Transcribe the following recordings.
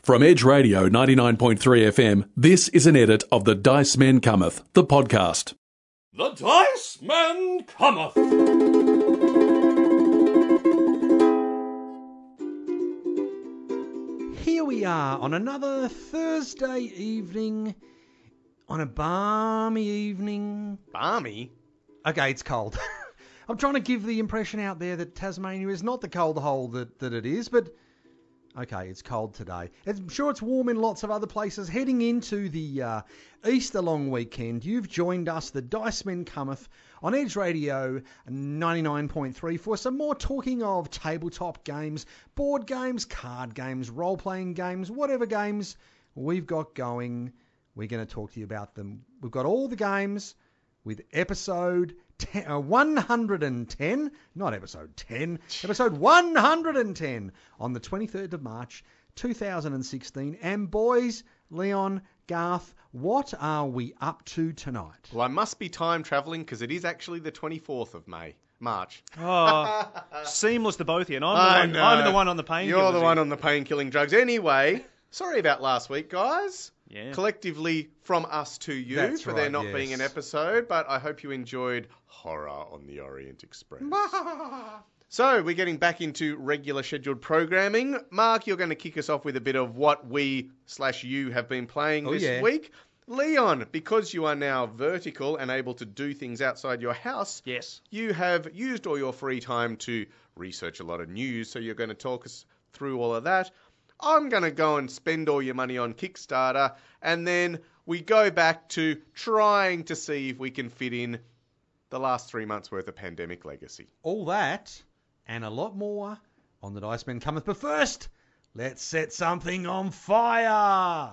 From Edge Radio 99.3 FM, this is an edit of The Dice Men Cometh, the podcast. The Dice Men Cometh! Here we are on another Thursday evening, on a balmy evening. Balmy? Okay, it's cold. I'm trying to give the impression out there that Tasmania is not the cold hole that it is, but okay, it's cold today. I'm sure it's warm in lots of other places. Heading into the Easter long weekend, you've joined us, the Dice Men Cometh, on Edge Radio 99.3 for some more talking of tabletop games, board games, card games, role-playing games, whatever games we've got going. We're going to talk to you about them. We've got all the games with episode 110, not episode 10, episode 110 on the 23rd of March 2016. And boys, Leon, Garth, what are we up to tonight? Well, I must be time travelling because it is actually the 24th of March. Oh, seamless to both of you. And I'm the one on the painkillers. You're the one on the pain-killing drugs. Anyway, sorry about last week, guys. Yeah. Collectively from us to you. That's for right, there not yes. being an episode, but I hope you enjoyed Horror on the Orient Express. So, we're getting back into regular scheduled programming. Mark, you're going to kick us off with a bit of what we/you have been playing this week. Leon, because you are now vertical and able to do things outside your house, Yes. you have used all your free time to research a lot of news, so you're going to talk us through all of that. I'm going to go and spend all your money on Kickstarter, and then we go back to trying to see if we can fit in the last 3 months' worth of Pandemic Legacy. All that and a lot more on the Dice Men Cometh. But first, let's set something on fire.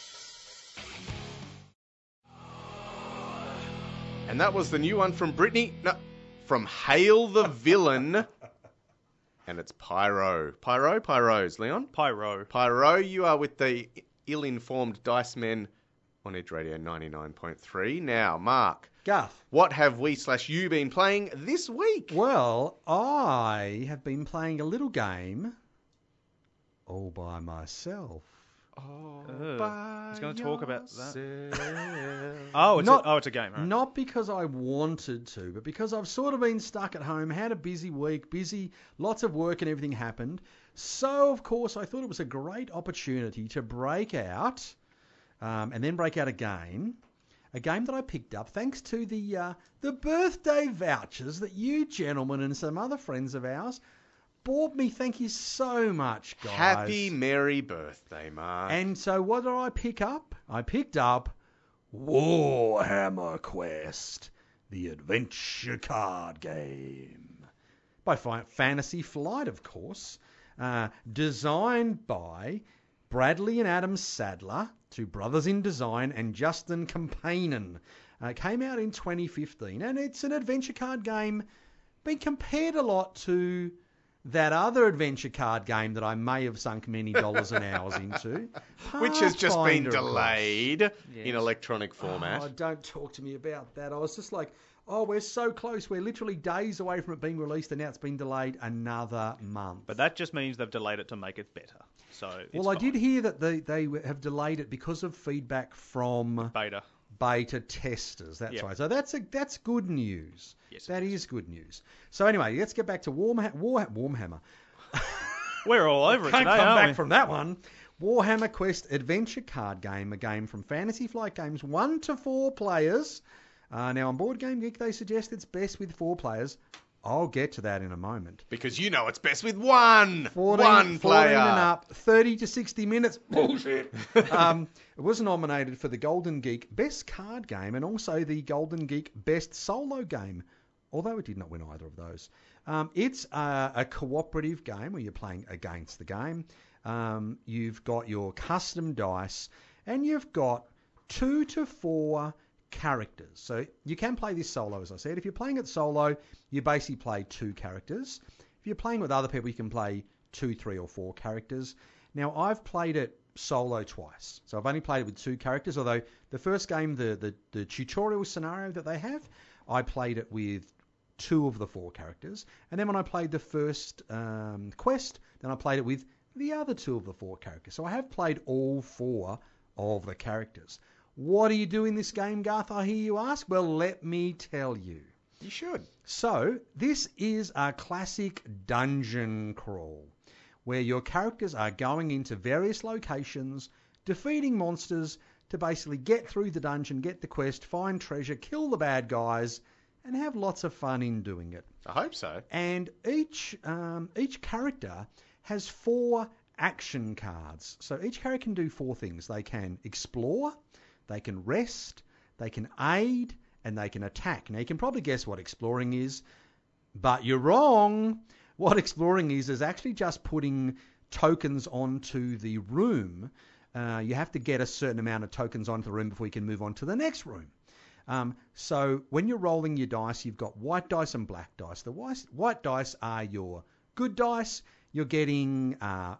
And that was the new one from from Hail the Villain. And it's Pyro. Pyros, Leon? Pyro. You are with the ill-informed Dice Men on Edge Radio 99.3. Now, Mark, Garth. what have we/you been playing this week? Well, I have been playing a little game all by myself. He's going to talk about that. that. It's a game. Right. Not because I wanted to, but because I've sort of been stuck at home, had a busy week, lots of work and everything happened. So, of course, I thought it was a great opportunity to break out, and then break out again. A game that I picked up thanks to the birthday vouchers that you gentlemen and some other friends of ours bought me. Thank you so much, guys. Happy merry birthday, Mark. And so what did I pick up? I picked up Warhammer Quest, the adventure card game. By Fantasy Flight, of course. Designed by Bradley and Adam Sadler, two brothers in design, and Justin Campaignan. Came out in 2015, and it's an adventure card game been compared a lot to that other adventure card game that I may have sunk many dollars and hours into. Which has just been Pathfinder, delayed in electronic format. Oh, don't talk to me about that. I was just like, we're so close. We're literally days away from it being released, and now it's been delayed another month. But that just means they've delayed it to make it better. So I did hear that they have delayed it because of feedback from beta testers. That's right. So that's good news. Yes, that is good news. So anyway, let's get back to Warhammer. We're all over it today, Can't come aren't back we? from that one. Warhammer Quest Adventure Card Game, a game from Fantasy Flight Games, 1 to 4 players. Now on Board Game Geek, they suggest it's best with 4 players. I'll get to that in a moment. Because you know it's best with one 14 player. and up, 30 to 60 minutes. Bullshit. It was nominated for the Golden Geek Best Card Game and also the Golden Geek Best Solo Game, although it did not win either of those. It's a cooperative game where you're playing against the game. You've got your custom dice, and you've got 2 to 4 characters. So you can play this solo, as I said. If you're playing it solo, you basically play 2 characters. If you're playing with other people, you can play 2, 3, or 4 characters. Now, I've played it solo twice. So I've only played it with 2 characters, although the first game, the tutorial scenario that they have, I played it with 2 of the 4 characters. And then when I played the first quest, then I played it with the other 2 of the 4 characters. So I have played all 4 of the characters. What do you do in this game, Garth, I hear you ask? Well, let me tell you. You should. So, this is a classic dungeon crawl, where your characters are going into various locations, defeating monsters to basically get through the dungeon, get the quest, find treasure, kill the bad guys, and have lots of fun in doing it. I hope so. And each character has 4 action cards. So each character can do 4 things. They can explore, they can rest, they can aid, and they can attack. Now, you can probably guess what exploring is, but you're wrong. What exploring is actually just putting tokens onto the room. You have to get a certain amount of tokens onto the room before you can move on to the next room. So when you're rolling your dice, you've got white dice and black dice. The white dice are your good dice. You're getting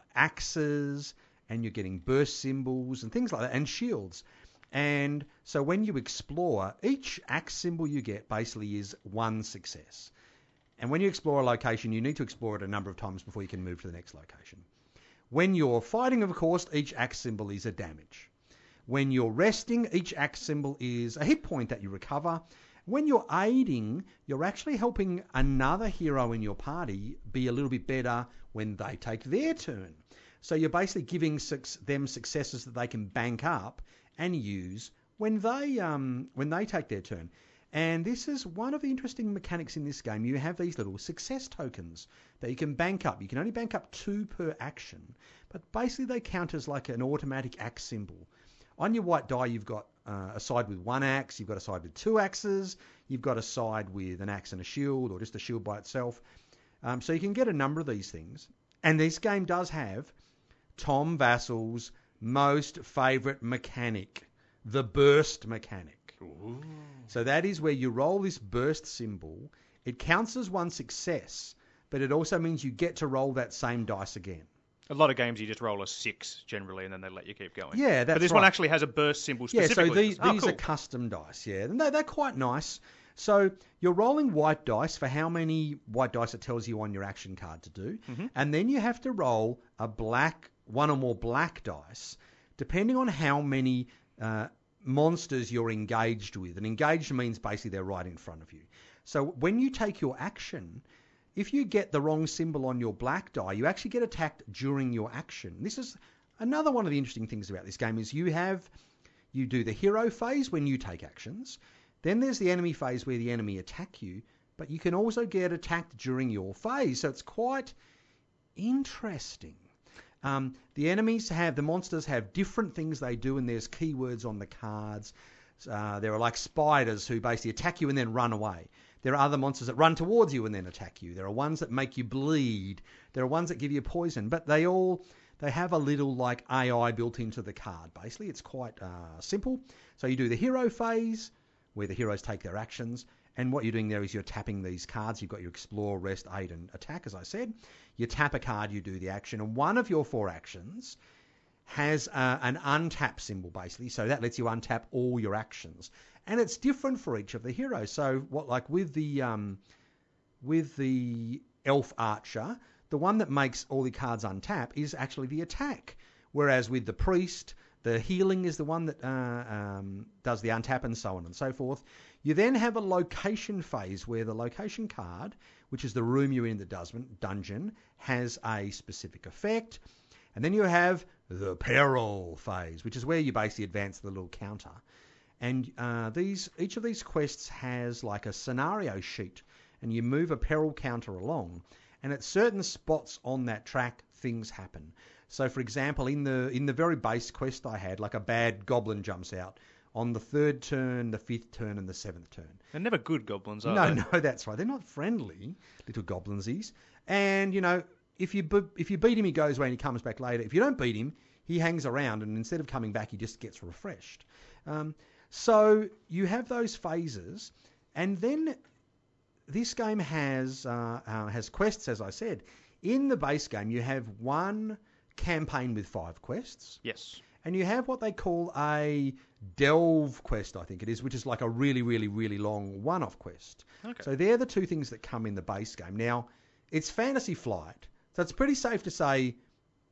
axes, and you're getting burst symbols and things like that, and shields. And so when you explore, each axe symbol you get basically is 1 success. And when you explore a location, you need to explore it a number of times before you can move to the next location. When you're fighting, of course, each axe symbol is a damage. When you're resting, each axe symbol is a hit point that you recover. When you're aiding, you're actually helping another hero in your party be a little bit better when they take their turn. So you're basically giving them successes that they can bank up and use when they take their turn. And this is one of the interesting mechanics in this game. You have these little success tokens that you can bank up. You can only bank up 2 per action, but basically they count as like an automatic axe symbol. On your white die, you've got a side with 1 axe, you've got a side with 2 axes, you've got a side with an axe and a shield, or just a shield by itself. So you can get a number of these things. And this game does have Tom Vassal's most favourite mechanic, the burst mechanic. Ooh. So that is where you roll this burst symbol. It counts as 1 success, but it also means you get to roll that same dice again. A lot of games you just roll a 6 generally, and then they let you keep going. Yeah, that's But this right. one actually has a burst symbol specifically. Yeah, so these cool. are custom dice, yeah. And they're quite nice. So you're rolling white dice for how many white dice it tells you on your action card to do. Mm-hmm. And then you have to roll a 1 or more black dice, depending on how many monsters you're engaged with. And engaged means basically they're right in front of you. So when you take your action, if you get the wrong symbol on your black die, you actually get attacked during your action. This is another one of the interesting things about this game is you do the hero phase when you take actions. Then there's the enemy phase where the enemy attack you, but you can also get attacked during your phase. So it's quite interesting. The monsters have different things they do, and there's keywords on the cards. There are like spiders who basically attack you and then run away. There are other monsters that run towards you and then attack you. There are ones that make you bleed. There are ones that give you poison. But they have a little like AI built into the card. Basically, it's quite simple. So you do the hero phase, where the heroes take their actions. And what you're doing there is you're tapping these cards. You've got your explore, rest, aid, and attack, as I said. You tap a card, you do the action. And one of your 4 actions has an untap symbol, basically. So that lets you untap all your actions. And it's different for each of the heroes. So with the elf archer, the one that makes all the cards untap is actually the attack. Whereas with the priest, the healing is the one that does the untap, and so on and so forth. You then have a location phase where the location card, which is the room you're in the dungeon, has a specific effect. And then you have the peril phase, which is where you basically advance the little counter. And each of these quests has like a scenario sheet, and you move a peril counter along. And at certain spots on that track, things happen. So, for example, in the very base quest I had, like a bad goblin jumps out on the 3rd turn, the 5th turn, and the 7th turn. They're never good goblins, are they? No, that's right. They're not friendly, little goblinsies. And, if you beat him, he goes away and he comes back later. If you don't beat him, he hangs around, and instead of coming back, he just gets refreshed. So you have those phases, and then this game has quests, as I said. In the base game, you have one campaign with 5 quests. Yes. And you have what they call a delve quest, I think it is, which is like a really, really, really long one-off quest. Okay. So they're the 2 things that come in the base game. Now, it's Fantasy Flight, so it's pretty safe to say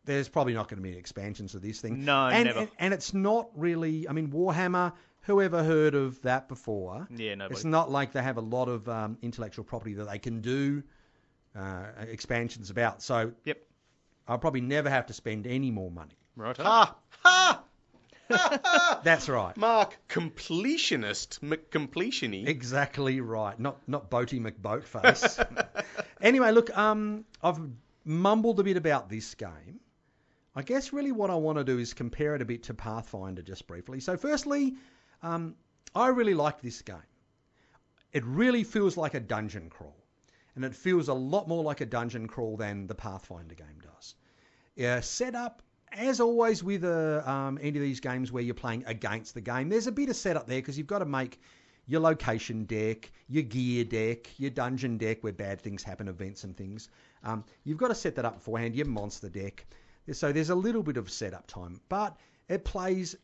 there's probably not going to be expansions of this thing. No, never. And it's not really, I mean, Warhammer, whoever heard of that before? Yeah, nobody. It's not like they have a lot of intellectual property that they can do expansions about. So Yep. I'll probably never have to spend any more money. Right. Ha! Ha! That's right. Mark, completionist, McCompletiony. Exactly right. Not Boaty McBoatface. Anyway, look, I've mumbled a bit about this game. I guess really what I want to do is compare it a bit to Pathfinder just briefly. So firstly, I really like this game. It really feels like a dungeon crawl. And it feels a lot more like a dungeon crawl than the Pathfinder game does. Set up, as always with any of these games where you're playing against the game, there's a bit of setup there because you've got to make your location deck, your gear deck, your dungeon deck where bad things happen, events and things. You've got to set that up beforehand, your monster deck. So there's a little bit of setup time, but it plays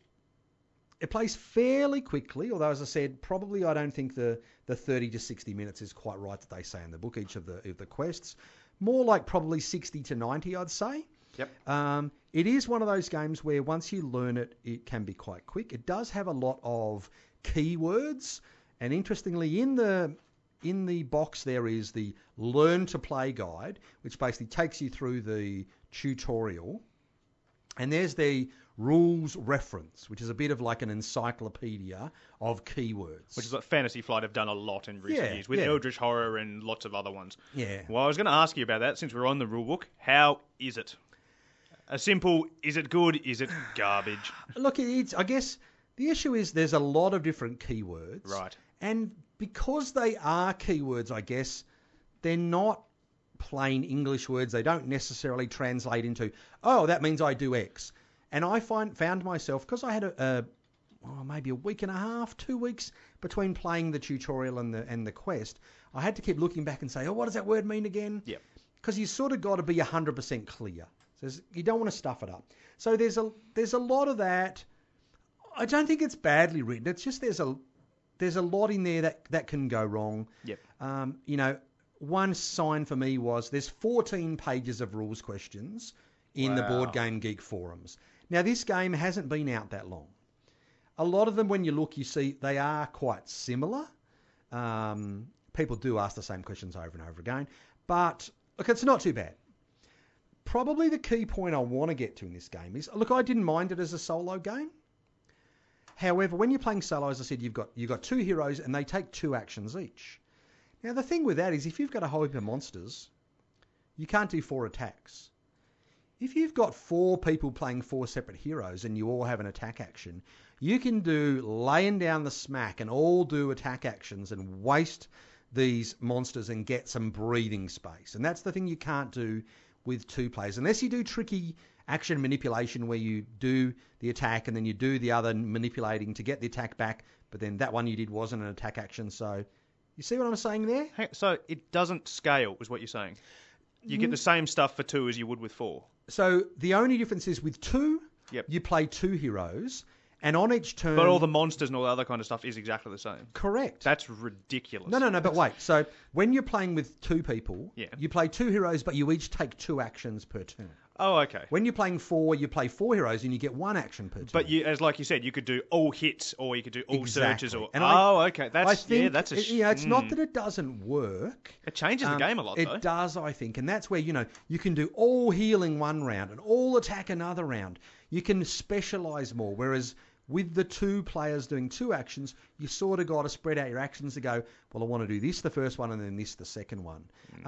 fairly quickly, although as I said, probably I don't think the 30 to 60 minutes is quite right that they say in the book, each of the quests. More like probably 60 to 90, I'd say. Yep. It is one of those games where once you learn it, it can be quite quick. It does have a lot of keywords, and interestingly, in the box there is the Learn to Play guide, which basically takes you through the tutorial, and there's the rules reference, which is a bit of like an encyclopedia of keywords. Which is what Fantasy Flight have done a lot in recent years with Eldritch Horror and lots of other ones. Yeah. Well, I was going to ask you about that since we're on the rulebook. How is it? A simple, is it good? Is it garbage? Look, I guess the issue is there's a lot of different keywords. Right. And because they are keywords, I guess, they're not plain English words. They don't necessarily translate into, oh, that means I do X. And I found myself, because I had maybe a week and a half, 2 weeks between playing the tutorial and the quest, I had to keep looking back and say, oh, what does that word mean again? Yep. Because you sort of got to be 100% clear. So you don't want to stuff it up. So there's a lot of that. I don't think it's badly written. It's just there's a lot in there that can go wrong. Yep. One sign for me was there's 14 pages of rules questions in the Board Game Geek forums. Now, this game hasn't been out that long. A lot of them, when you look, you see they are quite similar. People do ask the same questions over and over again. But, look, it's not too bad. Probably the key point I want to get to in this game is, look, I didn't mind it as a solo game. However, when you're playing solo, as I said, you've got two heroes and they take 2 actions each. Now, the thing with that is if you've got a whole heap of monsters, you can't do 4 attacks. If you've got 4 people playing 4 separate heroes and you all have an attack action, you can do laying down the smack and all do attack actions and waste these monsters and get some breathing space. And that's the thing you can't do with 2 players. Unless you do tricky action manipulation where you do the attack and then you do the other manipulating to get the attack back, but then that one you did wasn't an attack action. So you see what I'm saying there? So it doesn't scale, is what you're saying? You get the same stuff for 2 as you would with 4. So the only difference is with 2, Yep. you play 2 heroes, and on each turn... But all the monsters and all the other kind of stuff is exactly the same. Correct. That's ridiculous. No, but wait. So when you're playing with 2 people, Yeah. you play 2 heroes, but you each take 2 actions per turn. Oh, okay. When you're playing 4, you play 4 heroes and you get 1 action per turn. But like you said, you could do all hits or you could do all searches. Or And okay. I think, that's it's not that it doesn't work. It changes the game a lot, though. It does, I think. And that's where, you can do all healing one round and all attack another round. You can specialise more, whereas with the 2 players doing 2 actions, you sort of got to spread out your actions to go, well, I want to do this the first one and then this the second one.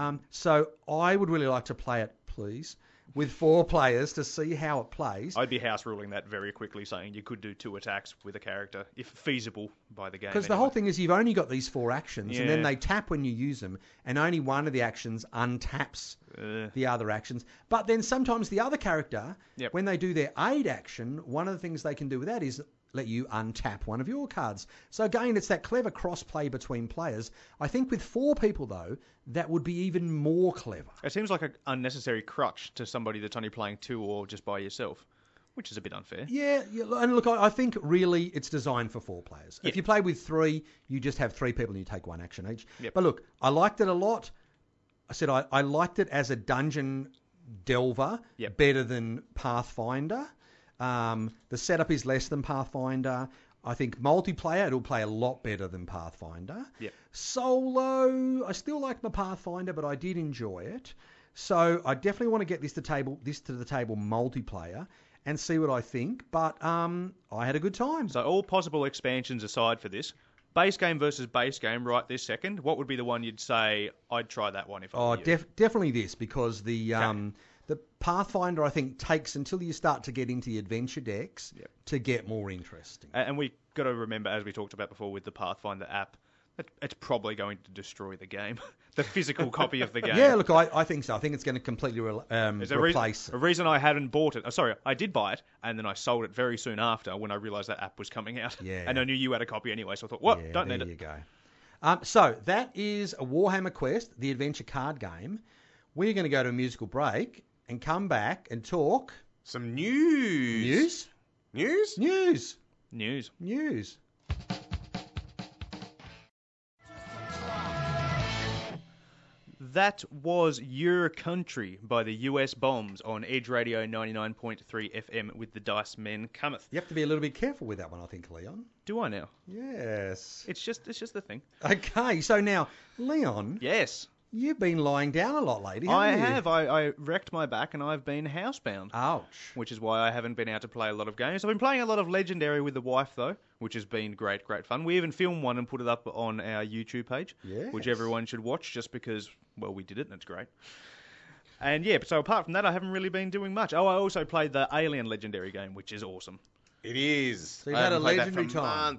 So I would really like to play it, please, with 4 players to see how it plays. I'd be house ruling that very quickly, saying you could do 2 attacks with a character, if feasible by the game. Because the whole thing is you've only got these 4 actions, and then they tap when you use them, and only one of the actions untaps the other actions. But then sometimes the other character, when they do their aid action, one of the things they can do with that is let you untap one of your cards. So again, it's that clever cross-play between players. I think with 4 people, though, that would be even more clever. It seems like an unnecessary crutch to somebody that's only playing 2 or just by yourself, which is a bit unfair. Yeah, and look, I think really it's designed for 4 players. If you play with 3, you just have 3 people and you take 1 action each. But look, I liked it a lot. I said I liked it as a dungeon Delver, Yep. better than Pathfinder. The setup is less than Pathfinder. I think multiplayer, it'll play a lot better than Pathfinder. Yep. Solo, I still like my Pathfinder, but I did enjoy it. So I definitely want to get this to the table multiplayer and see what I think. But I had a good time. So all possible expansions aside for this, base game versus base game right this second, what would be the one you'd say, I'd try that one if I were you? Definitely this, because the Pathfinder, I think, takes until you start to get into the adventure decks to get more interesting. And we got to remember, as we talked about before with the Pathfinder app, it's probably going to destroy the game, the physical copy of the game. Yeah, look, I think so. I think it's going to completely replace it. A reason I hadn't bought it. Sorry, I did buy it, and then I sold it very soon after when I realised that app was coming out. Yeah. And I knew you had a copy anyway, so I thought, what? Yeah, Don't need there it. you go. So that is a Warhammer Quest, the adventure card game. We're going to go to a musical break and come back and talk Some news. News? News? News. That was Your Country by the US Bombs on Edge Radio 99.3 FM with the Dice Men Cometh. You have to be a little bit careful with that one, I think, Leon. Do I now? Yes. It's just the thing. Okay, so now, Leon, Yes. you've been lying down a lot lately, I haven't you? have. I wrecked my back and I've been housebound. Ouch. Which is why I haven't been able to play a lot of games. I've been playing a lot of Legendary with the wife, though, which has been great fun. We even filmed one and put it up on our YouTube page, which Yes. everyone should watch just because, well, we did it and it's great. And yeah, so apart from that, I haven't really been doing much. Oh, I also played the Alien Legendary game, which is awesome. It is. So you've I had a haven't played that legendary for time.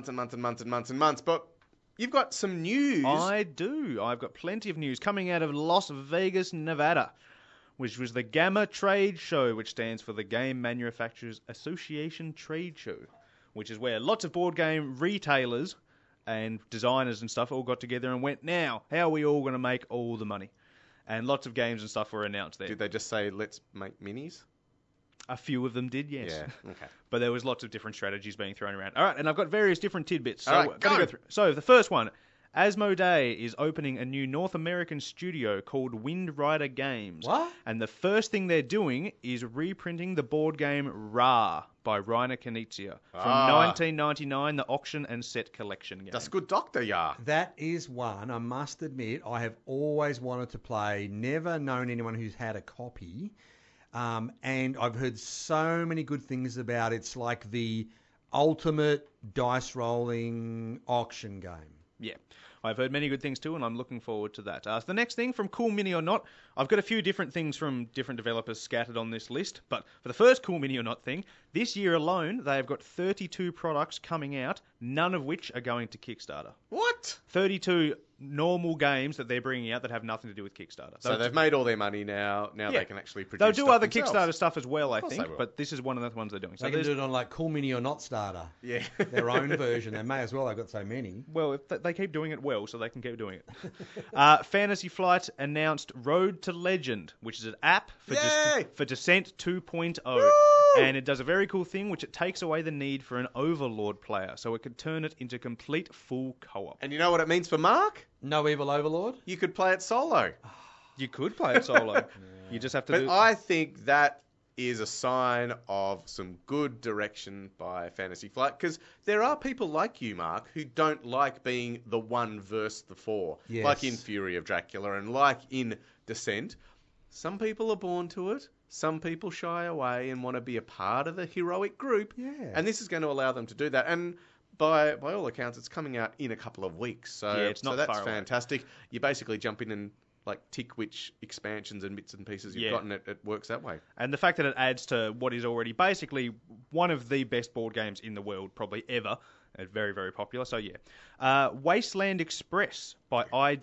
months. But you've got some news. I do. I've got plenty of news coming out of Las Vegas, Nevada, which was the GAMA Trade Show, which stands for the Game Manufacturers Association Trade Show, which is where lots of board game retailers and designers and stuff all got together and went, now, how are we all going to make all the money? And lots of games and stuff were announced there. Did they just say, let's make minis? A few of them did, yes. Yeah, okay. But there was lots of different strategies being thrown around. All right, and I've got various different tidbits. So, All right, gotta go. go through. So the first one, Asmodee is opening a new North American studio called Wind Rider Games. What? And the first thing they're doing is reprinting the board game Ra by Reiner Knizia from 1999, the auction and set collection game. That's good doctor, yeah. That is one, I must admit, I have always wanted to play, never known anyone who's had a copy. And I've heard so many good things about it. It's like the ultimate dice rolling auction game. Yeah, I've heard many good things too, and I'm looking forward to that. So the next thing from Cool Mini or Not, I've got a few different things from different developers scattered on this list, but for the first Cool Mini or Not thing, this year alone, they have got 32 products coming out, none of which are going to Kickstarter. What? 32 normal games that they're bringing out that have nothing to do with Kickstarter. So they've made all their money now. Now Yeah. they can actually produce They'll do stuff other themselves. Kickstarter stuff as well, I course think, they will. but this is one of the ones they're doing. So They can there's do it on like Cool Mini or Not Starter. Yeah. Their own version. They may as well. They've got so many. Well, if they keep doing it well, so they can keep doing it. Fantasy Flight announced Road to Legend, which is an app for, Yay! for Descent 2.0. And it does a very cool thing, which it takes away the need for an Overlord player, so it could turn it into complete full co-op. And you know what it means for Mark? No Evil Overlord? You could play it solo. You could play it solo. You just have to But do... I think that is a sign of some good direction by Fantasy Flight, because there are people like you, Mark, who don't like being the one versus the four, Yes. like in Fury of Dracula and like in Descent. Some people are born to it. Some people shy away and want to be a part of the heroic group. Yeah. And this is going to allow them to do that. And by all accounts, it's coming out in a couple of weeks. So, Yeah, it's not so that's far away. fantastic. You basically jump in and like tick which expansions and bits and pieces you've Yeah. got, and it works that way. And the fact that it adds to what is already basically one of the best board games in the world, probably ever. It's very, very popular, so yeah. Wasteland Express by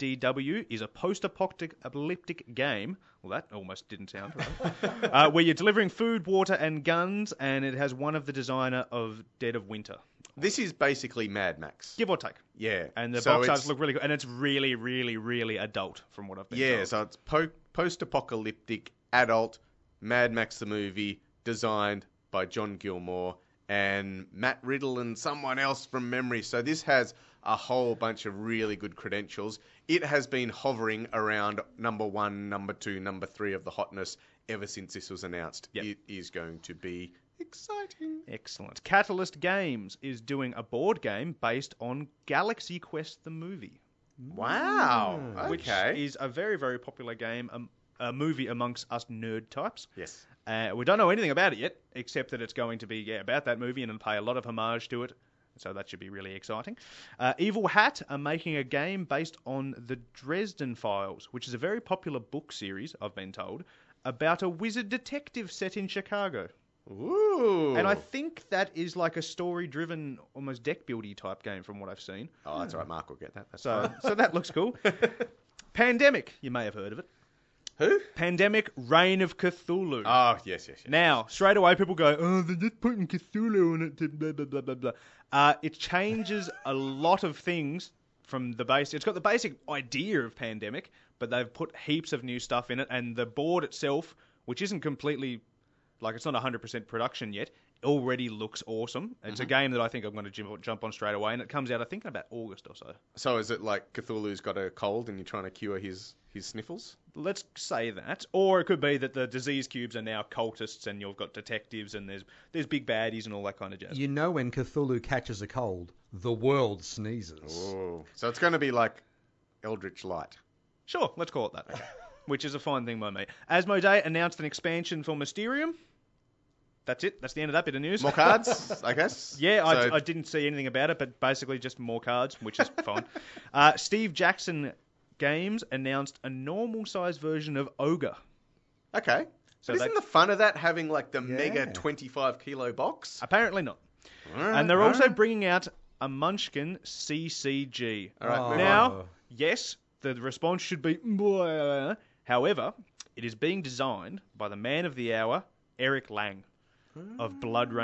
IDW is a post-apocalyptic game. Well, that almost didn't sound right. Where you're delivering food, water, and guns, and it has one of the designer of Dead of Winter. This is basically Mad Max. Give or take. Yeah. And the So box it's- arts look really good, and it's really, really, really adult from what I've been Yeah, told. so it's post-apocalyptic, adult, Mad Max the movie, designed by John Gilmore and Matt Riddle and someone else from memory. So this has a whole bunch of really good credentials. It has been hovering around number 1, number 2, number 3 of the hotness ever since this was announced. Yep. It is going to be exciting. Excellent. Catalyst Games is doing a board game based on Galaxy Quest the movie, Wow. which Okay. is a very, very popular game, a movie amongst us nerd types. Yes. We don't know anything about it yet, except that it's going to be about that movie and it'll pay a lot of homage to it. So that should be really exciting. Evil Hat are making a game based on the Dresden Files, which is a very popular book series, I've been told, about a wizard detective set in Chicago. Ooh. And I think that is like a story-driven, almost deck-buildy type game from what I've seen. Oh, that's all right. Mark will get that. That's So that looks cool. Pandemic, you may have heard of it. Who? Pandemic Reign of Cthulhu. Oh, yes. Now, straight away, people go, oh, they're just putting Cthulhu in it to blah, blah, blah, blah, blah. It changes a lot of things from the base. It's got the basic idea of Pandemic, but they've put heaps of new stuff in it, and the board itself, which isn't completely, like, it's not 100% production yet, already looks awesome. It's a game that I think I'm going to jump on straight away, and it comes out, I think, in about August or so. So is it like Cthulhu's got a cold and you're trying to cure his sniffles? Let's say that. Or it could be that the disease cubes are now cultists and you've got detectives and there's big baddies and all that kind of jazz. You know when Cthulhu catches a cold, the world sneezes. Oh. So it's going to be like Eldritch Light. Sure, let's call it that. Which is a fine thing by me. Asmodee announced an expansion for Mysterium. That's it. That's the end of that bit of news. More cards, I guess? Yeah, So- I didn't see anything about it, but basically just more cards, which is fine. Steve Jackson Games announced a normal-sized version of Ogre. Okay. So But isn't they- the fun of that having like the Yeah. mega 25-kilo box? Apparently not. And they're also bringing out a Munchkin CCG. All right, move Now, yes, the response should be... "Blah." However, it is being designed by the man of the hour, Eric Lang, of Blood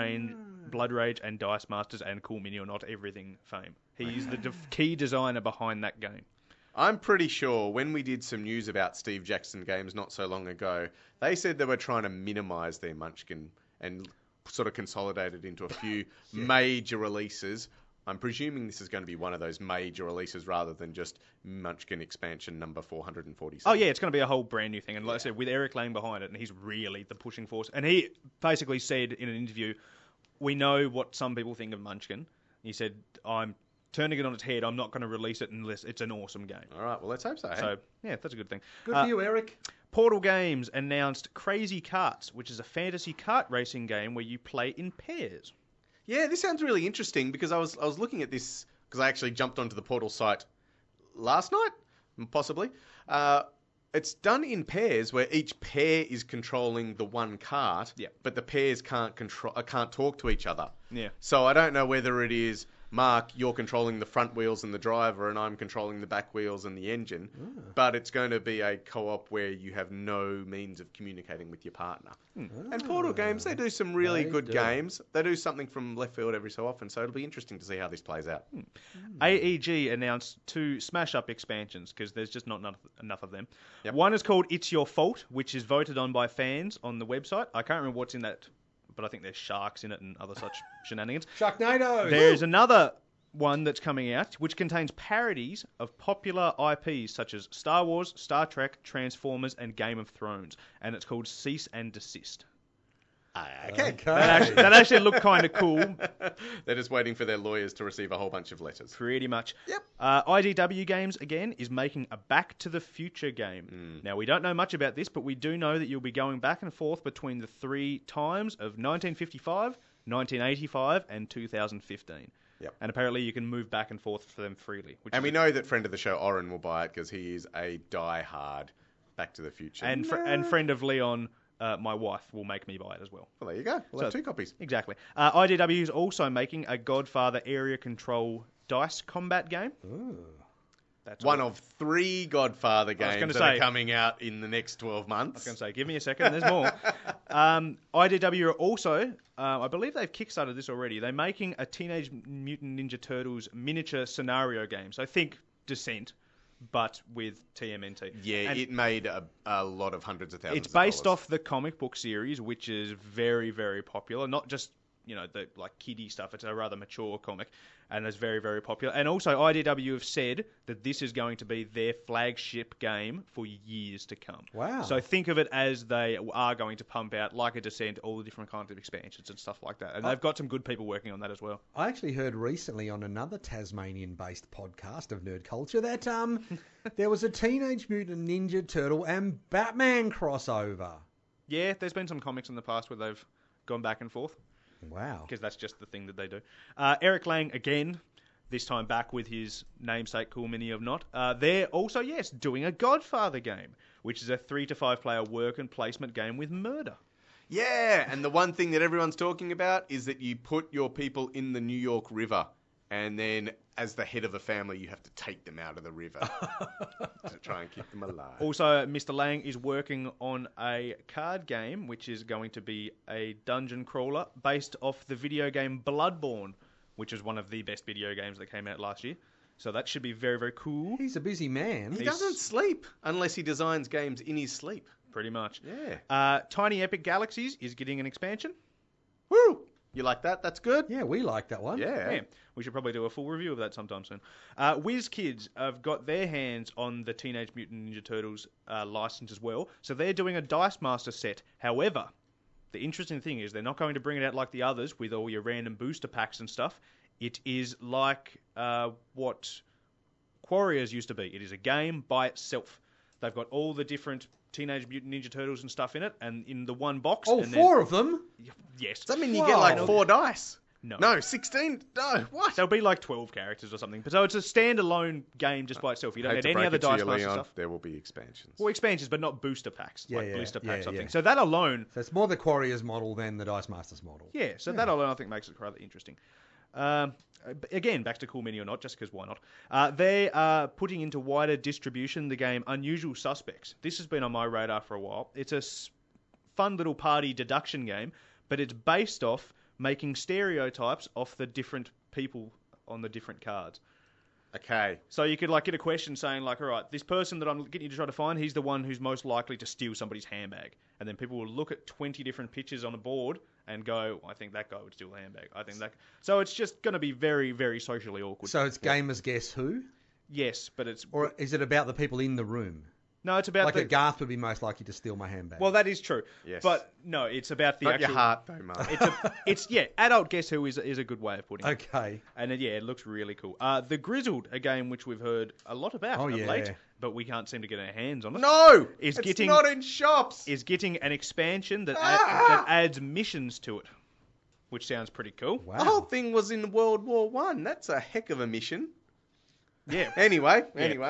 Rage and Dice Masters and Cool Mini or Not Everything fame. He's the key designer behind that game. I'm pretty sure when we did some news about Steve Jackson Games not so long ago, they said they were trying to minimise their Munchkin and sort of consolidate it into a few major releases. I'm presuming this is going to be one of those major releases rather than just Munchkin expansion number 447. Oh, yeah, it's going to be a whole brand new thing. And like I said, with Eric Lang behind it, and he's really the pushing force. And he basically said in an interview, we know what some people think of Munchkin. He said, I'm turning it on its head. I'm not going to release it unless it's an awesome game. All right, well, let's hope so. So, yeah, that's a good thing. Good for you, Eric. Portal Games announced Crazy Karts, which is a fantasy kart racing game where you play in pairs. Yeah, this sounds really interesting because I was looking at this because I actually jumped onto the Portal site last night, possibly. It's done in pairs where each pair is controlling the one cart, Yeah. but the pairs can't talk to each other. Yeah. So I don't know whether it is, Mark, you're controlling the front wheels and the driver, and I'm controlling the back wheels and the engine. But it's going to be a co-op where you have no means of communicating with your partner. And Portal Games, they do some really They good do. games. They do something from left field every so often, so it'll be interesting to see how this plays out. AEG announced 2 smash-up expansions because there's just not enough of them. Yep. One is called It's Your Fault, which is voted on by fans on the website. I can't remember what's in that, but I think there's sharks in it and other such shenanigans. Sharknado! There's another one that's coming out, which contains parodies of popular IPs such as Star Wars, Star Trek, Transformers, and Game of Thrones, and it's called Cease and Desist. Okay. That actually looked kind of cool, They're just waiting for their lawyers to receive a whole bunch of letters. pretty much. Yep. IDW Games, again, is making a Back to the Future game. Now, we don't know much about this, but we do know that you'll be going back and forth between the 3 times of 1955, 1985, and 2015. Yep. And apparently you can move back and forth for them freely. Which And is we know that friend of the show, Oren, will buy it because he is a die-hard Back to the Future. and friend of Leon, my wife, will make me buy it as well. Well, there you go. We'll have 2 copies. Exactly. IDW is also making a Godfather area control dice combat game. That's One all. of 3 Godfather gonna games that say- are coming out in the next 12 I was months. going to say, give me a second, there's more. IDW are also, I believe they've kickstarted this already, they're making a Teenage Mutant Ninja Turtles miniature scenario game. So think Descent, but with TMNT. Yeah, And it made a lot of hundreds of thousands it's of based dollars. off the comic book series, which is very, very popular. Not just the like kiddie stuff. It's a rather mature comic, and it's very, very popular. And also, IDW have said that this is going to be their flagship game for years to come. Wow. So think of it as they are going to pump out, like a Descent, all the different kinds of expansions and stuff like that. And they've got some good people working on that as well. I actually heard recently on another Tasmanian-based podcast of Nerd Culture that there was a Teenage Mutant Ninja Turtle and Batman crossover. Yeah, there's been some comics in the past where they've gone back and forth. Wow. Because that's just the thing that they do. Eric Lang, again, this time back with his namesake Cool Mini of Not. They're also, yes, doing a Godfather game, which is a 3 to 5 player work and placement game with murder. Yeah, and the one thing that everyone's talking about is that you put your people in the New York River, and then as the head of a family, you have to take them out of the river to try and keep them alive. Also, Mr. Lang is working on a card game, which is going to be a dungeon crawler based off the video game Bloodborne, which is one of the best video games that came out last year. So that should be very, very cool. He's a busy man. He doesn't sleep unless he designs games in his sleep. Pretty much. Yeah. Tiny Epic Galaxies is getting an expansion. Woo! You like that? That's good? Yeah, we like that one. Yeah. We should probably do a full review of that sometime soon. WizKids have got their hands on the Teenage Mutant Ninja Turtles license as well, so they're doing a Dice Master set. However, the interesting thing is they're not going to bring it out like the others with all your random booster packs and stuff. It is like what Quarriors used to be. It is a game by itself. They've got all the different Teenage Mutant Ninja Turtles and stuff in it, and in the one box. Oh, and 4 of them? Yes. Does that mean you get like 4 dice? No. 16? No, what? There'll be like 12 characters or something. But so it's a standalone game just by itself. You don't Hate get to any break other it to Dice you, Master Leon, stuff. there will be expansions. Well, expansions, but not booster packs, Yeah, like yeah, blister packs, yeah, I think. yeah. So that alone, So it's more the Quarriors model than the Dice Masters model. yeah, so that alone I think makes it rather interesting. Again, back to Cool Mini or Not, just because why not? They are putting into wider distribution the game Unusual Suspects. This has been on my radar for a while. It's a fun little party deduction game, but it's based off making stereotypes off the different people on the different cards. Okay. So you could like get a question saying like, all right, this person that I'm getting you to try to find, he's the one who's most likely to steal somebody's handbag. And then people will look at 20 different pictures on a board and go, I think that guy would steal the handbag. I think that. So it's just going to be very, very socially awkward. So it's Gamers Guess Who? Yes, but it's... Or is it about the people in the room? No, it's about Like a Garth would be most likely to steal my handbag. Well, that is true. Yes. But no, it's about the Not actual... your heart, though, Mark. It's adult Guess Who is a good way of putting it. Okay. And it looks really cool. The Grizzled, a game which we've heard a lot about of late, but we can't seem to get our hands on it. No! It's it's not in shops! Is getting an expansion that adds missions to it, which sounds pretty cool. Wow. The whole thing was in World War One. That's a heck of a mission. Yeah. Anyway.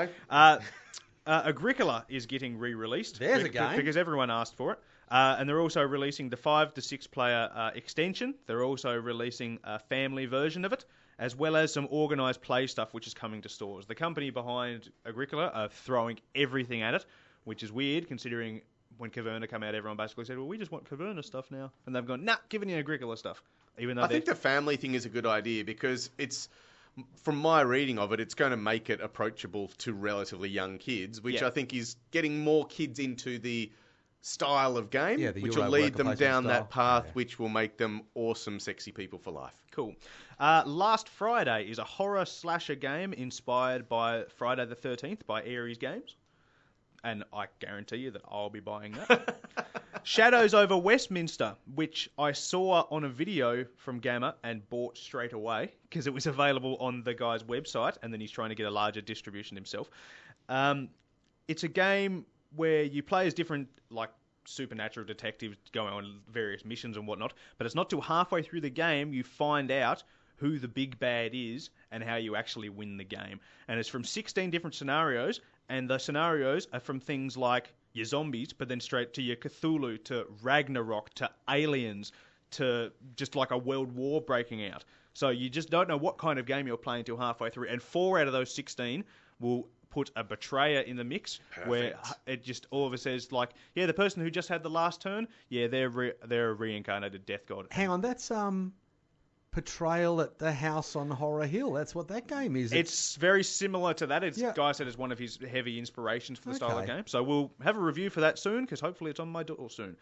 Agricola is getting re-released. There's a game. Because everyone asked for it. And they're also releasing the 5 to 6 player extension. They're also releasing a family version of it, as well as some organised play stuff which is coming to stores. The company behind Agricola are throwing everything at it, which is weird considering when Caverna came out, everyone basically said, well, we just want Caverna stuff now. And they've gone, nah, giving you Agricola stuff. Even though I think the family thing is a good idea because it's... From my reading of it, it's going to make it approachable to relatively young kids, which I think is getting more kids into the style of game, Yeah, the which Euro will lead worker them placement down style. that path, Yeah. which will make them awesome, sexy people for life. Cool. Last Friday is a horror slasher game inspired by Friday the 13th by Ares Games. And I guarantee you that I'll be buying that. Shadows over Westminster, which I saw on a video from Gamma and bought straight away because it was available on the guy's website, and then he's trying to get a larger distribution himself. It's a game where you play as different, like, supernatural detectives going on various missions and whatnot, but it's not till halfway through the game you find out who the big bad is and how you actually win the game. And it's from 16 different scenarios, and the scenarios are from things like your zombies, but then straight to your Cthulhu, to Ragnarok, to aliens, to just like a world war breaking out. So you just don't know what kind of game you're playing till halfway through. And 4 out of those 16 will put a betrayer in the mix. Perfect. Where it just all of it says like, yeah, the person who just had the last turn, yeah, they're a reincarnated death god. Hang on, that's Portrayal at the House on Horror Hill. That's what that game is. It's very similar to that. It's Yeah. Guy said it's one of his heavy inspirations for the style of Okay. game. So we'll have a review for that soon, because hopefully it's on my door soon.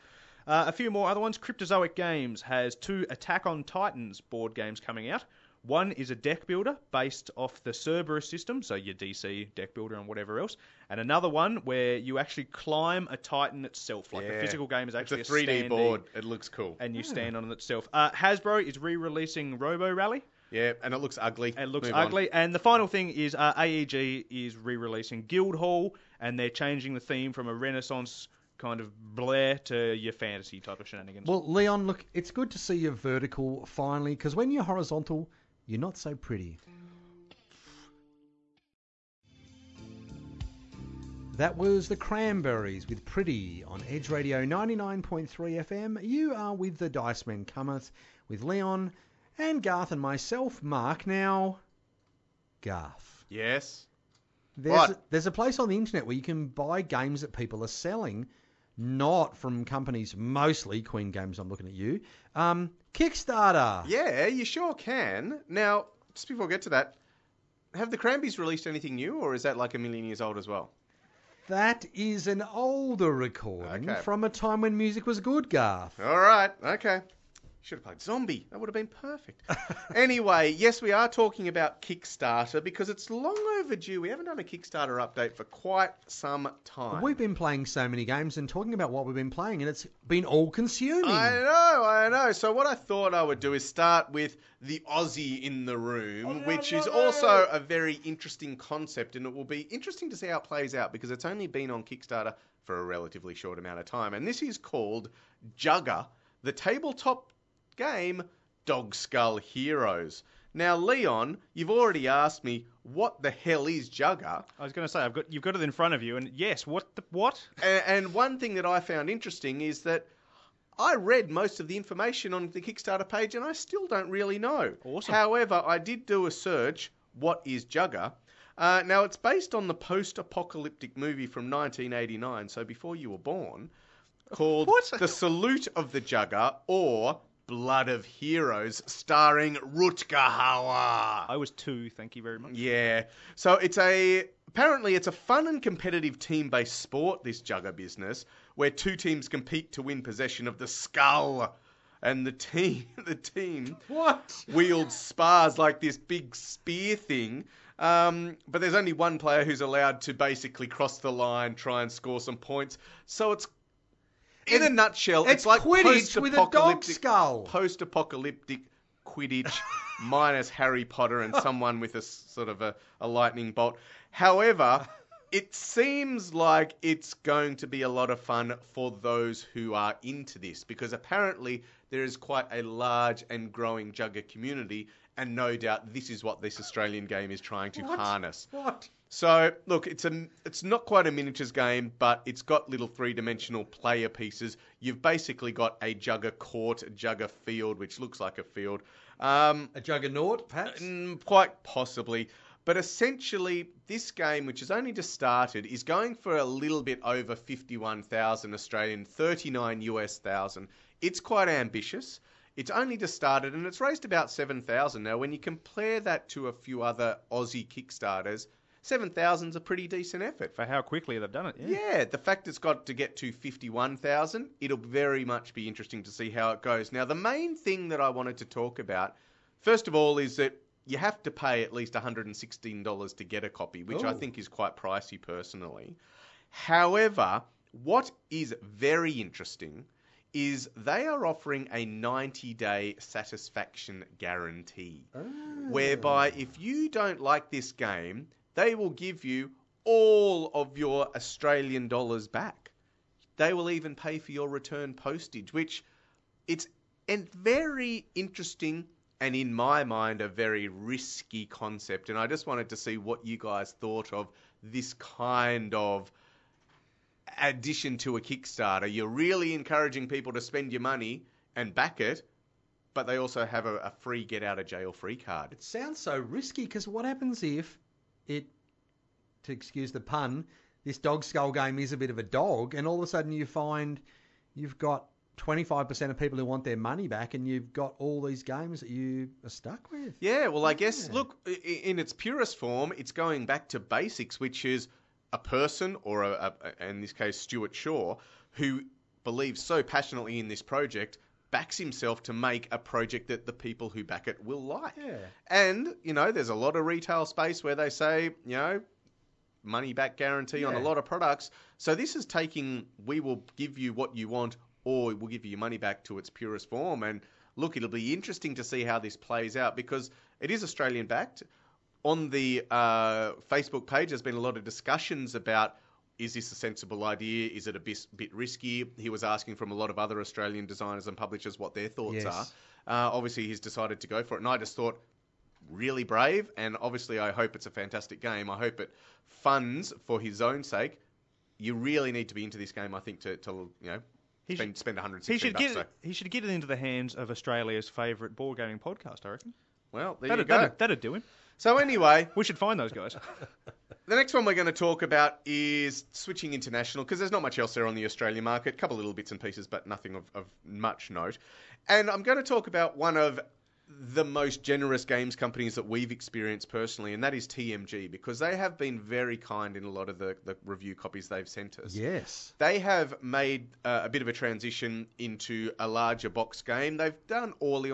A few more other ones. Cryptozoic Games has 2 Attack on Titans board games coming out. One is a deck builder based off the Cerberus system, so your DC deck builder and whatever else. And another one where you actually climb a Titan itself. Like the physical game is actually it's a 3D standing, board. It looks cool. and you stand on it itself. Hasbro is re-releasing Robo Rally. Yeah, and it looks ugly. It looks Move ugly. And the final thing is AEG is re-releasing Guildhall, and they're changing the theme from a Renaissance kind of Blair to your fantasy type of shenanigans. Well, Leon, look, it's good to see you vertical finally, because when you're horizontal, you're not so pretty. That was the Cranberries with Pretty on Edge Radio 99.3 FM. You are with the Dice Men Cometh with Leon and Garth and myself, Mark. Now, Garth. Yes. There's a place on the internet where you can buy games that people are selling, not from companies, mostly Queen Games, I'm looking at you. Kickstarter. Yeah, you sure can. Now, just before I get to that, have the Cranberries released anything new, or is that like a million years old as well? That is an older recording Okay. from a time when music was good, Garth. All right, okay. Should have played Zombie. That would have been perfect. Anyway, yes, we are talking about Kickstarter because it's long overdue. We haven't done a Kickstarter update for quite some time. We've been playing so many games and talking about what we've been playing, and it's been all-consuming. I know. So what I thought I would do is start with the Aussie in the room, which is also a very interesting concept, and it will be interesting to see how it plays out because it's only been on Kickstarter for a relatively short amount of time. And this is called Jugger, the tabletop game Dog Skull Heroes. Now, Leon, you've already asked me what the hell is Jugger. I was going to say, you've got it in front of you, and yes, what? And one thing that I found interesting is that I read most of the information on the Kickstarter page, and I still don't really know. Awesome. However, I did do a search, what is Jugger? Now, it's based on the post-apocalyptic movie from 1989, so before you were born, called The Salute of the Jugger, or Blood of Heroes, starring Rutger Hauer. I was 2, thank you very much. Yeah. So apparently it's a fun and competitive team-based sport, this Jugger business, where 2 teams compete to win possession of the skull. And the team wields spars like this big spear thing. But there's only one player who's allowed to basically cross the line, try and score some points. So it's, in a nutshell, it's like Quidditch with a dog skull. Post-apocalyptic Quidditch minus Harry Potter and someone with a sort of a lightning bolt. However, it seems like it's going to be a lot of fun for those who are into this because apparently there is quite a large and growing Jugger community, and no doubt this is what this Australian game is trying to harness. What? So, look, it's not quite a miniatures game, but it's got little 3-dimensional player pieces. You've basically got a Jugger court, a Jugger field, which looks like a field. A Juggernaut, perhaps? Quite possibly. But essentially, this game, which has only just started, is going for a little bit over 51,000 Australian, 39 US thousand. It's quite ambitious. It's only just started, and it's raised about 7,000. Now, when you compare that to a few other Aussie Kickstarters, 7,000's a pretty decent effort. For how quickly they've done it, Yeah, the fact it's got to get to 51,000, it'll very much be interesting to see how it goes. Now, the main thing that I wanted to talk about, first of all, is that you have to pay at least $116 to get a copy, which I think is quite pricey personally. However, what is very interesting is they are offering a 90-day satisfaction guarantee, whereby if you don't like this game, they will give you all of your Australian dollars back. They will even pay for your return postage, which it's a very interesting and, in my mind, a very risky concept. And I just wanted to see what you guys thought of this kind of addition to a Kickstarter. You're really encouraging people to spend your money and back it, but they also have a free get-out-of-jail-free card. It sounds so risky, because what happens if it, to excuse the pun, this dog skull game is a bit of a dog, and all of a sudden you find you've got 25% of people who want their money back, and you've got all these games that you are stuck with? Yeah, well, I guess, look, in its purest form, it's going back to basics, which is a person, or in this case, Stuart Shaw, who believes so passionately in this project, backs himself to make a project that the people who back it will like. Yeah. And, there's a lot of retail space where they say, money back guarantee on a lot of products. So this is taking, we will give you what you want, or we'll give you your money back to its purest form. And look, it'll be interesting to see how this plays out because it is Australian backed. On the Facebook page, there's been a lot of discussions about, is this a sensible idea? Is it a bit risky? He was asking from a lot of other Australian designers and publishers what their thoughts are. Obviously, he's decided to go for it. And I just thought, really brave. And obviously, I hope it's a fantastic game. I hope it funds for his own sake. You really need to be into this game, I think, to spend $160. He should get it into the hands of Australia's favourite board gaming podcast, I reckon. Well, there you go. That'd do him. So anyway... we should find those guys. The next one we're going to talk about is switching international, because there's not much else there on the Australian market. A couple of little bits and pieces, but nothing of much note. And I'm going to talk about one of the most generous games companies that we've experienced personally, and that is TMG, because they have been very kind in a lot of the review copies they've sent us. Yes. They have made a bit of a transition into a larger box game. They've done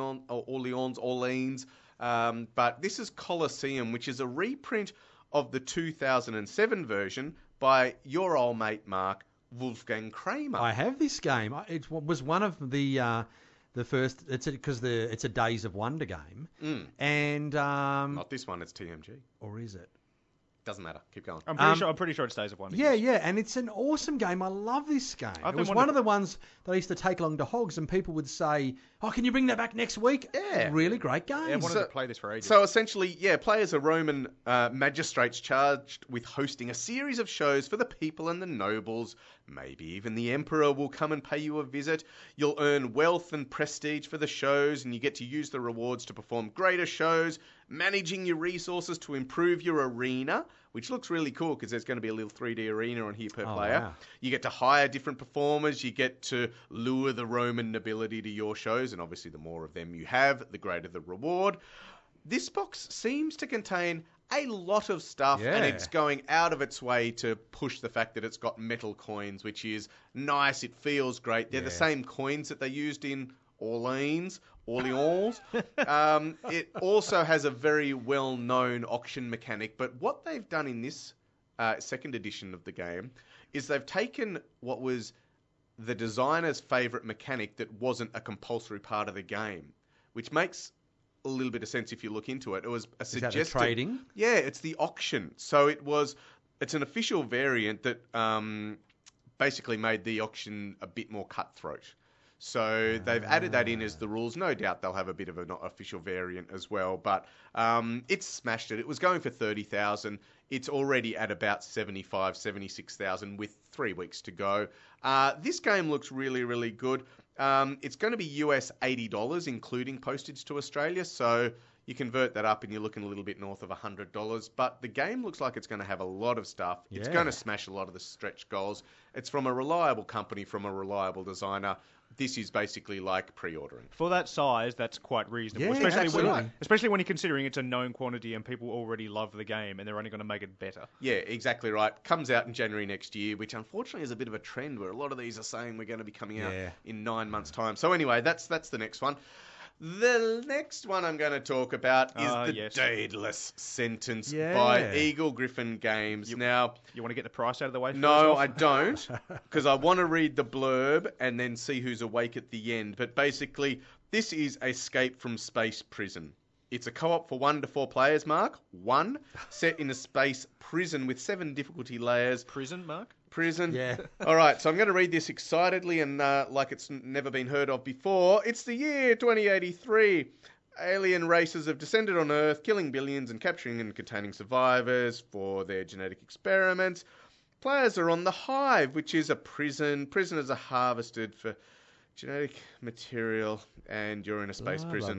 Orleans, but this is Colosseum, which is a reprint of the 2007 version by your old mate, Mark, Wolfgang Kramer. I have this game. It was one of the first. It's a Days of Wonder game, and not this one. It's TMG, or is it? Doesn't matter. Keep going. I'm pretty sure it Days of Wonder. Yeah, and it's an awesome game. I love this game. It was one of the ones that I used to take along to Hogs, and people would say, "Oh, can you bring that back next week?" Yeah, really great game. Yeah, I wanted to play this for ages. So essentially, players are Roman magistrates charged with hosting a series of shows for the people and the nobles. Maybe even the emperor will come and pay you a visit. You'll earn wealth and prestige for the shows, and you get to use the rewards to perform greater shows, managing your resources to improve your arena, which looks really cool because there's going to be a little 3D arena on here per player. Wow. You get to hire different performers. You get to lure the Roman nobility to your shows, and obviously the more of them you have, the greater the reward. This box seems to contain a lot of stuff, and it's going out of its way to push the fact that it's got metal coins, which is nice. It feels great. They're the same coins that they used in Orleans. It also has a very well-known auction mechanic, but what they've done in this second edition of the game is they've taken what was the designer's favourite mechanic that wasn't a compulsory part of the game, which makes a little bit of sense if you look into it. It was a suggested... Is that the trading? Yeah, it's the auction. So it's an official variant that basically made the auction a bit more cutthroat. So they've added that in as the rules. No doubt they'll have a bit of an official variant as well, but it's smashed it. It was going for 30,000. It's already at about 75, 76,000 with 3 weeks to go. This game looks really, really good. It's going to be US $80, including postage to Australia, so you convert that up and you're looking a little bit north of $100. But the game looks like it's going to have a lot of stuff. Yeah. It's going to smash a lot of the stretch goals. It's from a reliable company, from a reliable designer. This is basically like pre-ordering. For that size, that's quite reasonable. Yeah, especially when you're considering it's a known quantity and people already love the game and they're only going to make it better. Yeah, exactly right. Comes out in January next year, which unfortunately is a bit of a trend where a lot of these are saying we're going to be coming out in 9 months' time. So anyway, that's the next one. The next one I'm going to talk about is the Daedalus Sentence by Eagle Gryphon Games. Now, you want to get the price out of the way first? No, I don't, because I want to read the blurb and then see who's awake at the end. But basically, this is Escape from Space Prison. It's a co-op for 1 to 4 players, Mark. 1, set in a space prison with 7 difficulty layers. Prison, Mark? Prison. Yeah. All right, so I'm going to read this excitedly and like it's never been heard of before. It's the year 2083. Alien races have descended on Earth, killing billions and capturing and containing survivors for their genetic experiments. Players are on the Hive, which is a prison. Prisoners are harvested for genetic material, and you're in a space prison.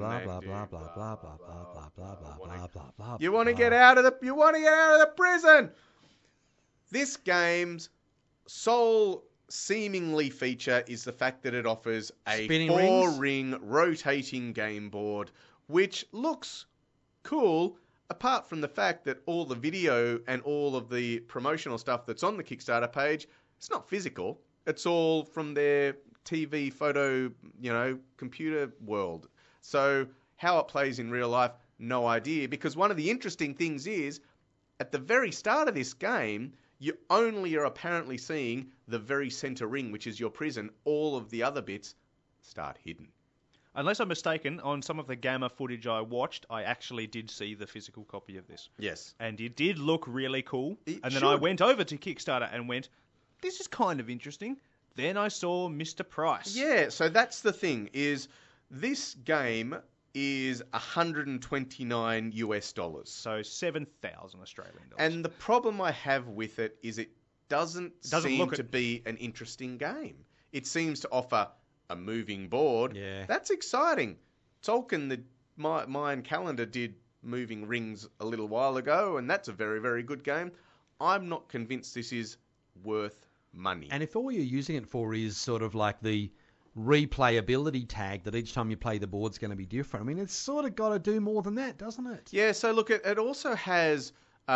You want to get out of the prison. This game's sole seemingly feature is the fact that it offers a 4-ring rotating game board, which looks cool, apart from the fact that all the video and all of the promotional stuff that's on the Kickstarter page, it's not physical. It's all from their TV, photo, computer world. So how it plays in real life, no idea. Because one of the interesting things is, at the very start of this game, you only are apparently seeing the very center ring, which is your prison. All of the other bits start hidden. Unless I'm mistaken, on some of the Gamma footage I watched, I actually did see the physical copy of this. Yes. And it did look really cool. It and then should. I went over to Kickstarter and went, this is kind of interesting. Then I saw Mr. Price. Yeah, so that's the thing, is this game is $129 US. So 7,000 Australian dollars. And the problem I have with it is it doesn't seem look to be an interesting game. It seems to offer a moving board. Yeah. That's exciting. Tolkien, the Mayan calendar, did moving rings a little while ago, and that's a very, very good game. I'm not convinced this is worth money. And if all you're using it for is sort of like the replayability tag that each time you play the board's going to be different, I mean, it's sort of got to do more than that, doesn't it? Yeah, so look, it also has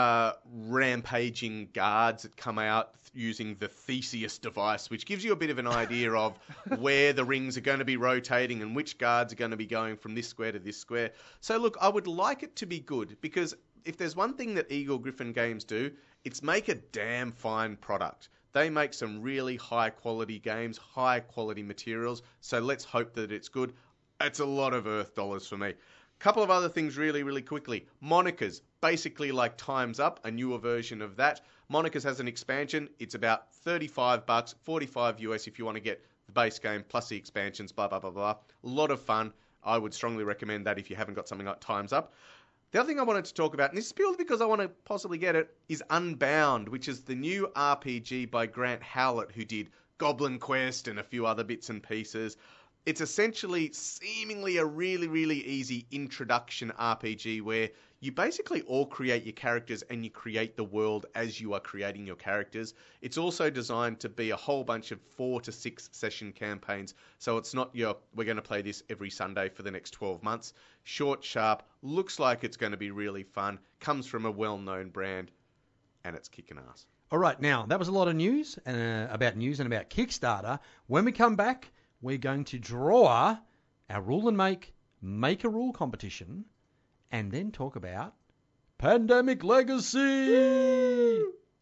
rampaging guards that come out using the Theseus device, which gives you a bit of an idea of where the rings are going to be rotating and which guards are going to be going from this square to this square. So look, I would like it to be good, because if there's one thing that Eagle Gryphon Games do, it's make a damn fine product. They make some really high quality games, high quality materials, so let's hope that it's good. It's a lot of Earth dollars for me. Couple of other things really, really quickly. Monikers, basically like Time's Up, a newer version of that. Monikers has an expansion. It's about $35, $45 US if you want to get the base game plus the expansions, blah, blah, blah, blah. A lot of fun. I would strongly recommend that if you haven't got something like Time's Up. The other thing I wanted to talk about, and this is purely because I want to possibly get it, is Unbound, which is the new RPG by Grant Howlett, who did Goblin Quest and a few other bits and pieces. It's essentially seemingly a really, really easy introduction RPG where you basically all create your characters and you create the world as you are creating your characters. It's also designed to be a whole bunch of 4 to 6 session campaigns. So it's not we're going to play this every Sunday for the next 12 months. Short, sharp, looks like it's going to be really fun, comes from a well-known brand, and it's kicking ass. All right, now, that was a lot of news and about Kickstarter. When we come back, we're going to draw our Rule and Make a Rule competition, and then talk about Pandemic Legacy.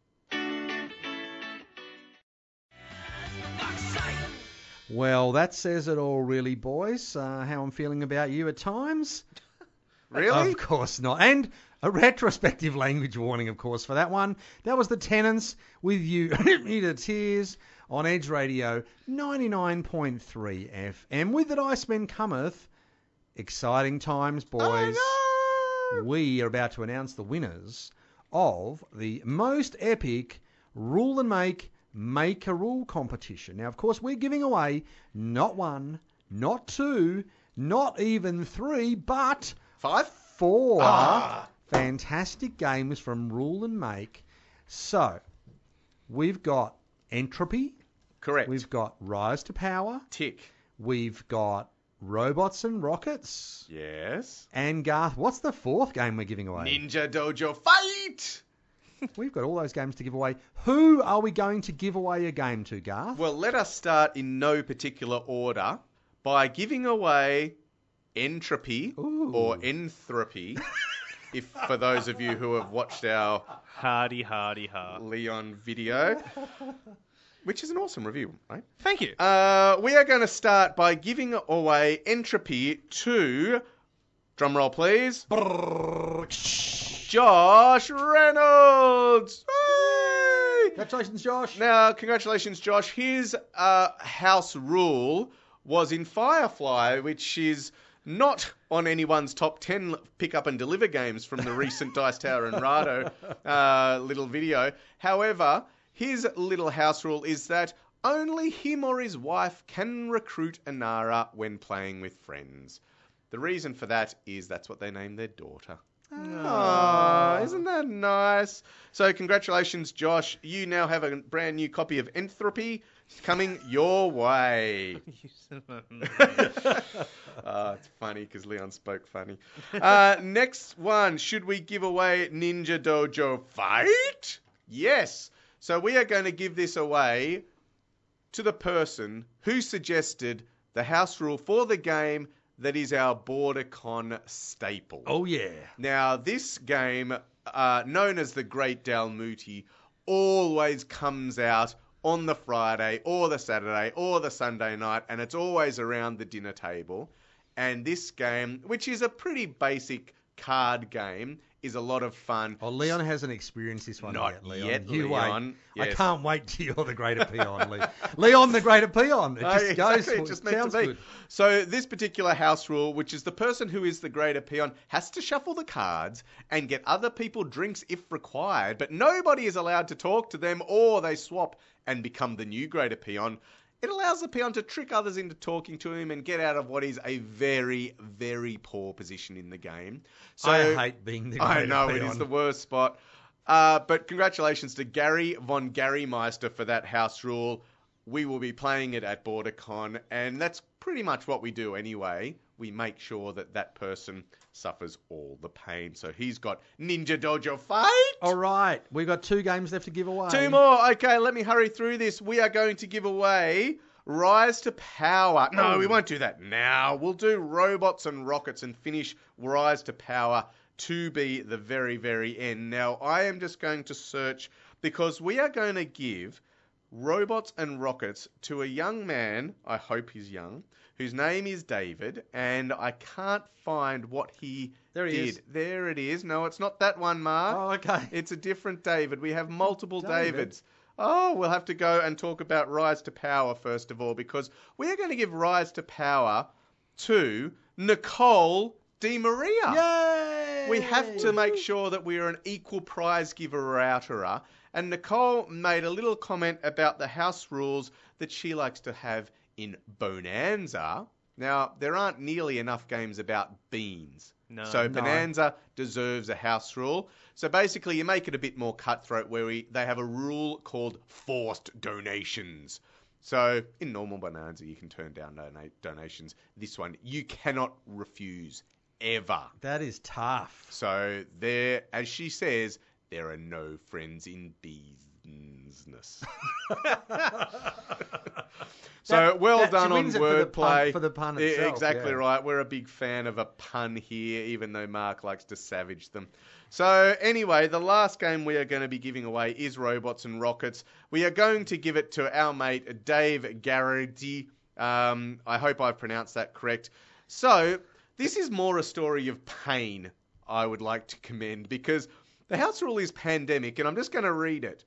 Well, that says it all, really, boys. How I'm feeling about you at times. Really? Of course not. And a retrospective language warning, of course, for that one. That was the Tenants with You Me to Tears on Edge Radio 99.3 FM. With the Dice Men cometh. Exciting times, boys. We are about to announce the winners of the most epic Rule and Make a Rule competition. Now, of course, we're giving away not 1, not 2, not even 3, but 4 fantastic games from Rule and Make. So, we've got Entropy. Correct. We've got Rise to Power. Tick. We've got Robots and Rockets. Yes. And Garth, what's the 4th game we're giving away? Ninja Dojo Fight! We've got all those games to give away. Who are we going to give away a game to, Garth? Well, let us start in no particular order by giving away Entropy or Enthropy. If for those of you who have watched our Hardy. Leon video, which is an awesome review, right? Thank you. We are going to start by giving away Entropy to, drumroll please, Josh Reynolds. Hey! Congratulations, Josh. Now, congratulations, Josh. His house rule was in Firefly, which is not on anyone's top 10 pick up and deliver games from the recent Dice Tower and Rado little video. However, his little house rule is that only him or his wife can recruit Inara when playing with friends. The reason for that is that's what they named their daughter. Oh, isn't that nice? So congratulations, Josh. You now have a brand new copy of Entropy coming your way. It's funny because Leon spoke funny. Next one, should we give away Ninja Dojo Fight? Yes. So we are going to give this away to the person who suggested the house rule for the game that is our BorderCon staple. Oh, yeah. Now, this game, known as the Great Dalmuti, always comes out on the Friday or the Saturday or the Sunday night, and it's always around the dinner table. And this game, which is a pretty basic card game, is a lot of fun. Oh, Leon hasn't experienced this one Not yet, Leon. yet, You Leon. wait. Yes. I can't wait till you're the greater peon, Leon. Leon, the greater peon. It just Exactly, goes. it just meant sounds to be. good. So this particular house rule, which is the person who is the greater peon, has to shuffle the cards and get other people drinks if required, but nobody is allowed to talk to them, or they swap and become the new greater peon. It allows the peon to trick others into talking to him and get out of what is a very, very poor position in the game. So I hate being the greater I know, peon. it is the worst spot. But congratulations to Gary von Garrymeister for that house rule. We will be playing it at BorderCon, and that's pretty much what we do anyway. We make sure that that person suffers all the pain. So he's got Ninja Dojo Fight. All right. We've got 2 games left to give away. 2 more. Okay, let me hurry through this. We are going to give away Rise to Power. No, we won't do that now. We'll do Robots and Rockets and finish Rise to Power to be the very, very end. Now, I am just going to search because we are going to give Robots and Rockets to a young man, I hope he's young, whose name is David, and I can't find what he There he did. is. There it is. No, it's not that one, Mark. Oh, okay. It's a different David. We have multiple David. Davids. Oh, we'll have to go and talk about Rise to Power first of all, because we are going to give Rise to Power to Nicole Di Maria. Yay! We have to make sure that we are an equal prize giver-outerer. And Nicole made a little comment about the house rules that she likes to have in Bonanza. Now, there aren't nearly enough games about beans. No. So No. Bonanza deserves a house rule. So basically, you make it a bit more cutthroat where they have a rule called forced donations. So in normal Bonanza, you can turn down donations. This one, you cannot refuse ever. That is tough. So there, as she says, there are no friends in business. So well she done on wins it for the pun- wordplay. for the pun Yeah, itself, exactly yeah. right. We're a big fan of a pun here, even though Mark likes to savage them. So anyway, the last game we are going to be giving away is Robots and Rockets. We are going to give it to our mate Dave Garrity. I hope I've pronounced that correct. So this is more a story of pain, I would like to commend, because the house rule is pandemic, and I'm just going to read it.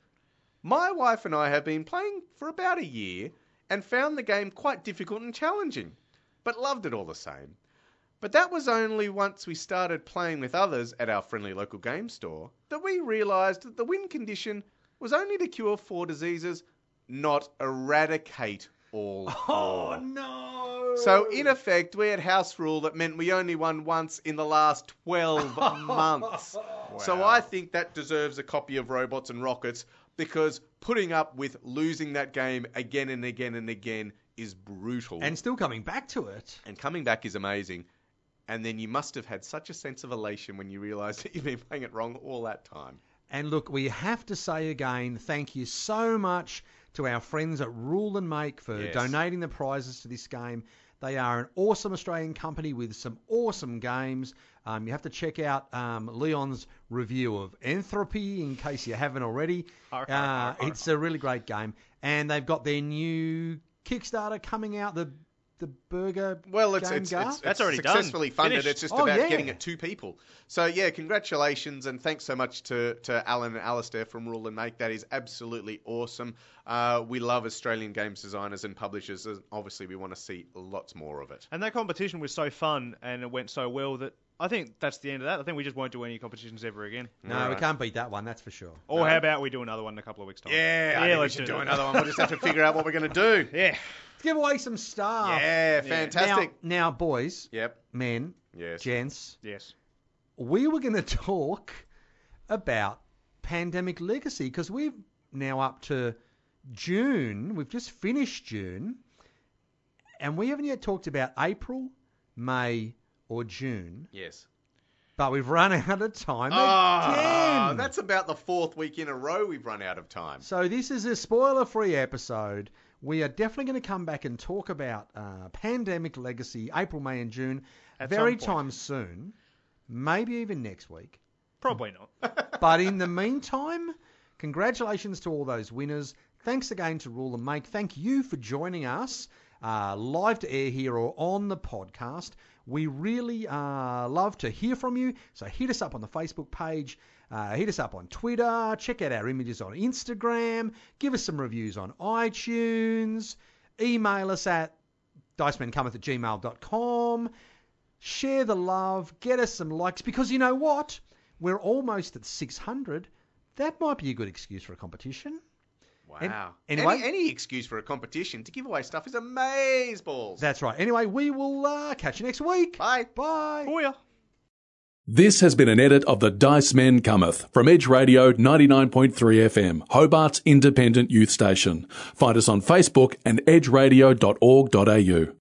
My wife and I have been playing for about a year and found the game quite difficult and challenging, but loved it all the same. But that was only once we started playing with others at our friendly local game store that we realised that the win condition was only to cure 4 diseases, not eradicate all 4. Oh, no. So, in effect, we had house rule that meant we only won once in the last 12 months. So I think that deserves a copy of Robots and Rockets, because putting up with losing that game again and again and again is brutal. And still coming back to it. And coming back is amazing. And then you must have had such a sense of elation when you realised that you've been playing it wrong all that time. And look, we have to say again, thank you so much to our friends at Rule and Make for Yes. donating the prizes to this game. They are an awesome Australian company with some awesome games. You have to check out Leon's review of Entropy in case you haven't already. It's a really great game. And they've got their new Kickstarter coming out, the Burger Well, it's That's it's already done. successfully funded. Finished. It's just Oh, about yeah. getting it to people. So, yeah, congratulations, and thanks so much to Alan and Alistair from Rule and Make. That is absolutely awesome. We love Australian games designers and publishers, and obviously we want to see lots more of it. And that competition was so fun and it went so well that I think that's the end of that. I think we just won't do any competitions ever again. No, All we right. can't beat that one, that's for sure. Or how about we do another one in a couple of weeks' time? Yeah, I think we let's should do do that. another one. We'll just have to figure out what we're going to do. Yeah. Let's give away some stuff. Yeah, fantastic. Now, boys, Yep. men, Yes. gents, Yes. we were going to talk about Pandemic Legacy because we're now up to June. We've just finished June. And we haven't yet talked about April, May, or June. Yes. But we've run out of time Oh, again. that's about the 4th week in a row we've run out of time. So this is a spoiler-free episode We are definitely going to come back and talk about Pandemic Legacy, April, May and June, At very some point. time soon, maybe even next week. Probably not. But in the meantime, congratulations to all those winners. Thanks again to Rule and Make. Thank you for joining us live to air here or on the podcast. We really love to hear from you. So hit us up on the Facebook page. Hit us up on Twitter. Check out our images on Instagram. Give us some reviews on iTunes. Email us at dicemancometh@gmail.com. Share the love. Get us some likes. Because you know what? We're almost at 600. That might be a good excuse for a competition. Wow. Anyway- any excuse for a competition to give away stuff is amazeballs. That's right. Anyway, we will catch you next week. Bye. Bye. Oh, yeah. This has been an edit of The Dice Men Cometh from Edge Radio 99.3 FM, Hobart's independent youth station. Find us on Facebook and edgeradio.org.au.